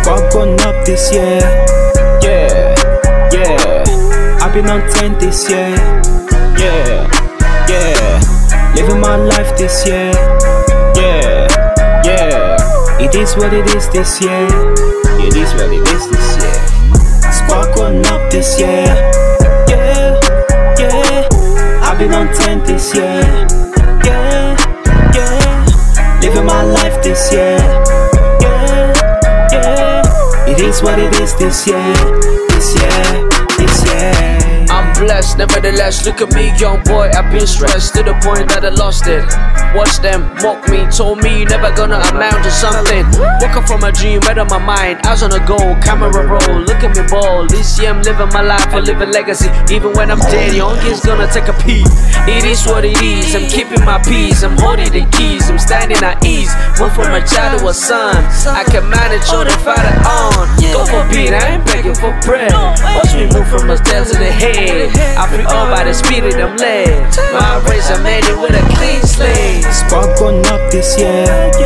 Squad gone up this year. Yeah, yeah. I've been on 10 this year. Yeah, yeah. Living my life this year. Yeah, yeah. It is what it is this year. It is what it is this year. Squad gone up this year. Yeah, yeah. I've been on 10 this year. Yeah, yeah. Living my life this year. Yeah, yeah. It is what it is this year. This year, this year. I'm blessed, nevertheless, look at me, young boy, I've been stressed to the point that I lost it. Watch them mock me, told me you're never gonna amount to something. Woke up from a dream, read on my mind, eyes on the goal, camera roll, look at me ball. This year I'm living my life, I live a legacy. Even when I'm dead, young kid's gonna take a peek. It is what it is, I'm keeping my peace, I'm holding the keys, I'm standing at ease. Move from a child to a son, I can manage all the father on. Go for beat, I ain't begging for bread. Watch me move from the tail to the head. I free all by the spirit I'm led. My race, I made it with a clean slate. Squad gone up this year.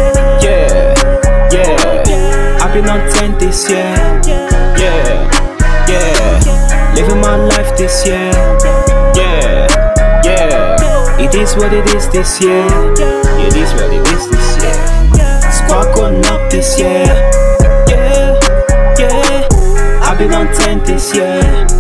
Yeah, yeah. I've been on 10 this year. Yeah, yeah. Living my life this year. Yeah, yeah. It is what it is this year. It is what it is this year. Squad gone up this year. Yeah, yeah. I've been on 10 this year.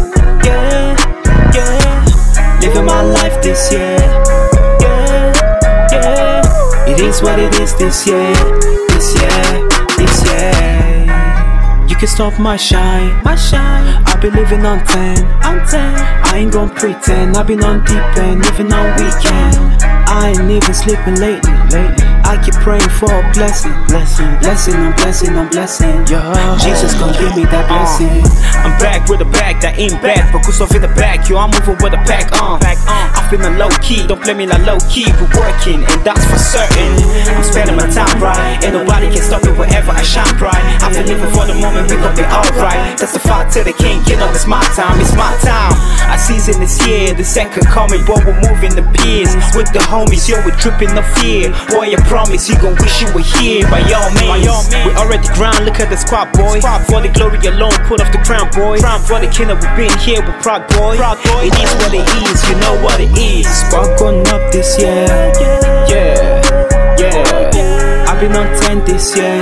Yeah, yeah. Living my life this year. Yeah, yeah. It is what it is this year. This year, this year. You can stop my shine, my shine. I've been living on 10, on 10. I ain't gon' pretend. I've been on deep end, living on weekend. I ain't even sleeping lately. I keep praying for a blessing, blessing on blessing on blessing. Yeah, Jesus gon' give me that blessing. I'm back with a bag that ain't bad. Focus off in the back, yo, I'm moving with a pack on. I'm feeling low key, don't blame me like low key. We're working, and that's for certain. I'm spending my time right, and nobody can stop it wherever I shine bright. I've been living for the moment, we gon' be alright. Testify to the king, you know it's my time, it's my time. I season this year, the second coming, boy, we're moving the peers. With the homies, yo, we're dripping the fear. Boy, I promise you gon' wish you were here. By all means, we already ground, look at the squad, boy. For the glory alone, put off the crown, boy. Crown for the kingdom, we've been here with Prague, boy. It is what it is, you know what it is. Squad gone up this year. Yeah, yeah. I've been on 10 this year.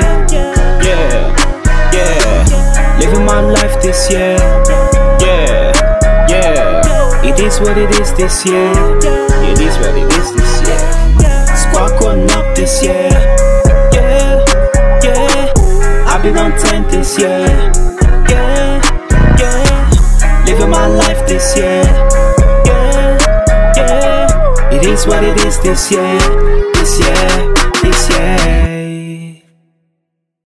Yeah, yeah. Living my life this year. Yeah, yeah. It is what it is this year. It is what it is this year. Squad gone up this year. Yeah, yeah. I've been on 10 this year. Yeah, yeah. Living my life this year. Yeah, yeah. It is what it is this year. This year, this year.